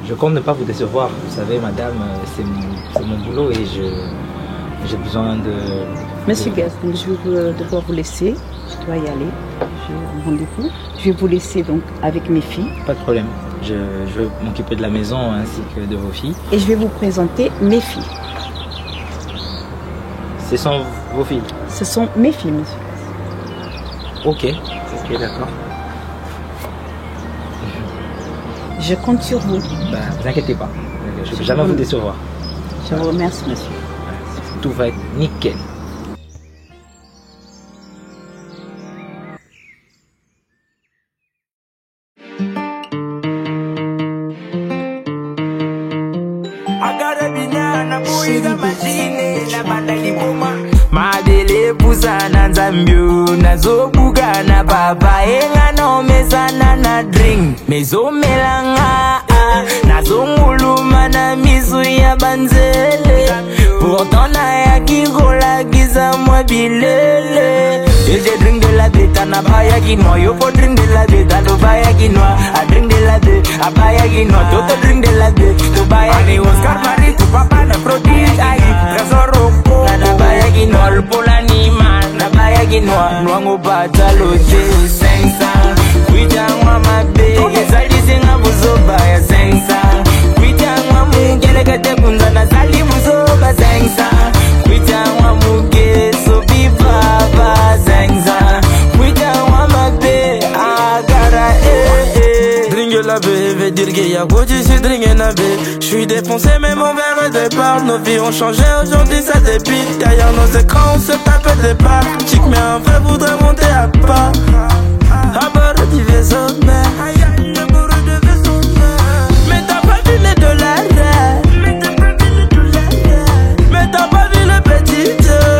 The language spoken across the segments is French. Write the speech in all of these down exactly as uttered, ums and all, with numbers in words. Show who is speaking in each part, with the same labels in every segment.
Speaker 1: je compte ne pas vous décevoir. Vous savez, madame, c'est mon, mon boulot et je j'ai besoin de...
Speaker 2: Monsieur
Speaker 1: de...
Speaker 2: Gaz, donc je vais devoir vous laisser. Je dois y aller. J'ai un rendez-vous. Je vais vous laisser donc avec mes filles.
Speaker 1: Pas de problème. Je, je vais m'occuper de la maison ainsi que de vos filles.
Speaker 2: Et je vais vous présenter mes filles.
Speaker 1: Ce sont vos filles?
Speaker 2: Ce sont mes filles, monsieur Gaz.
Speaker 1: Ok, ok, d'accord.
Speaker 2: Je compte sur vous.
Speaker 1: Bah, vous inquiétez pas. Je ne vais jamais vous décevoir.
Speaker 2: Je vous remercie, monsieur.
Speaker 1: Tout va être nickel.
Speaker 3: Mabele pusana nzambio nazobuga na papa enga no mesana na drink mezomelanga nazonguluma na misu ya banzele pourtant na yakikola giza mwa bilele et je drink de la bête na baya quinoa yo faut drink de la bête alo baya quinoa I drink de la bête a baya quinoa toto drink de la bête to baya ani Oscar Marie tu papa na prodige ai trésor na baya quinoa le pour l'animal na baya quinoa nwango batalo de cinq cents kuitangwa mabe ezali zinga buzoba ya cinq cents kuitangwa mungele kete kunza na zali buzoba cinq cents kuitangwa muge so bibaba cinq cents kuitangwa mabe agara eh eh dringue la baie veut dire qu'il y a quoi d'ici dringue na baie. Je suis défoncé mais mon verre est départ. Nos vies ont changé aujourd'hui ça dépite. Derrière nos écrans on se tape des barres. Chic mais un vrai voudrait monter à pas. À bord du vaisseau mère. Mais t'as pas vu les dollars. Mais t'as pas vu les dollars. Mais t'as pas vu le petit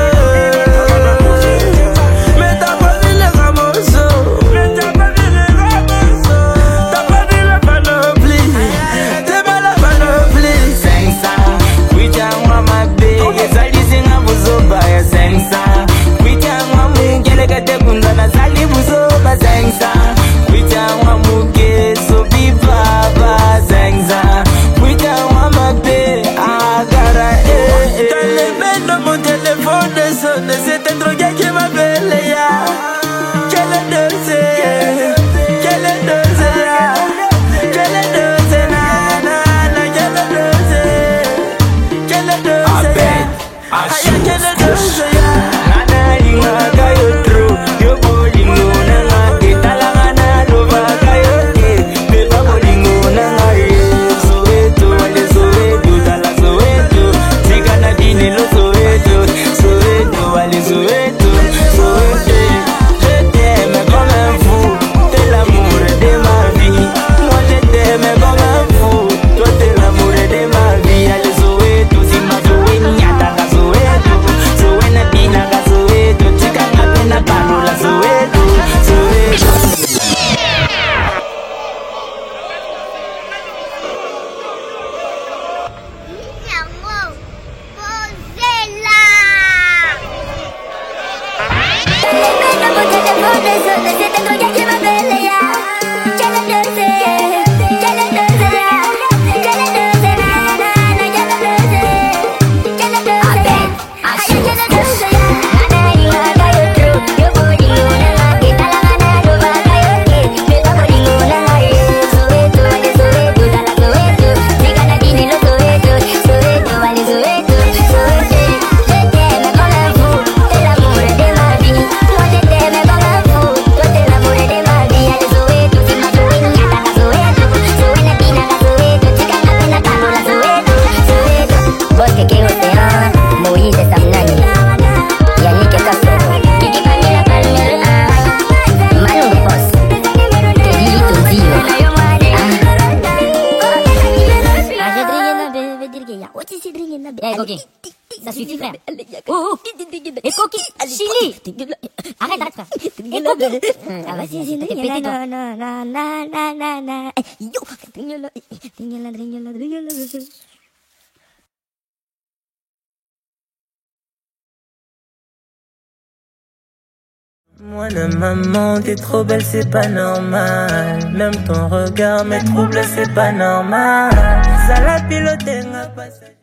Speaker 3: mais t'as pas vu les ramosos. Mais t'as pas vu les ramosos. T'as pas vu la panoplie. T'es mal la panoplie. cinq cents kuitangwa mabe ezali zinga buzoba ya cinq cents kuitangwa mungele kate kunza na zali buzoba cinq cents kuitangwa muge so bibaba cinq cents kuitangwa mabe agara eh eh dans les mains de mon téléphone sonne c'était un drogué qui m'appelle ya quelle est dose quelle est dose ya quelle est dose na na na quelle est dose quelle est dose ya aya quelle est dose ya nana linga kayo true yo bolingo nanga ketala ngana lova kayo ke beba bolingo nanga ye soweto wale soweto dala soweto tigana dini lo soweto soweto wale soweto soweto je t'aime comme un fou t'es l'amour de ma vie moi je t'aime comme un fou toi t'es l'amour de ma vie allez soweto simba soweto nyatanga soweto sowena dina ga soweto tigana pena panola soweto soweto
Speaker 4: Ça suffit, frère. Oh, oh. Et Coquille, Chili. Arrête, arrête, frère. Et Coquille. Ah, vas-y, vas-y, t'as fait péter, toi. Yo.
Speaker 3: Moi la maman, t'es trop belle, c'est pas normal. Même ton regard me trouble, c'est pas normal. Ça la pilote, n'a pas